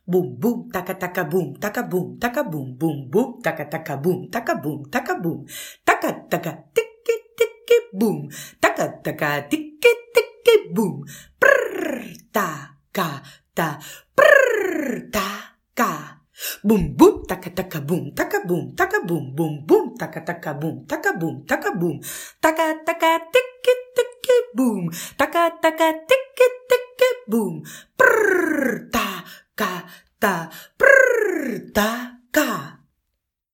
Бум-бум, така-така-бум, така-бум, така-бум, бум-бум, така-така-бум, така-бум, така-бум, така-така, тики-тики-бум, така-така, тики-тики-бум, пррр-та-ка-та, пррр-та-ка. Бум-бум, така-така-бум, така-бум, така-бум, бум-бум, така-така-бум, така-бум, така-бум, така-така, тики-тики-бум, така-така, тики-тики-бум, пррр-та-ка-та, пррр-та-ка.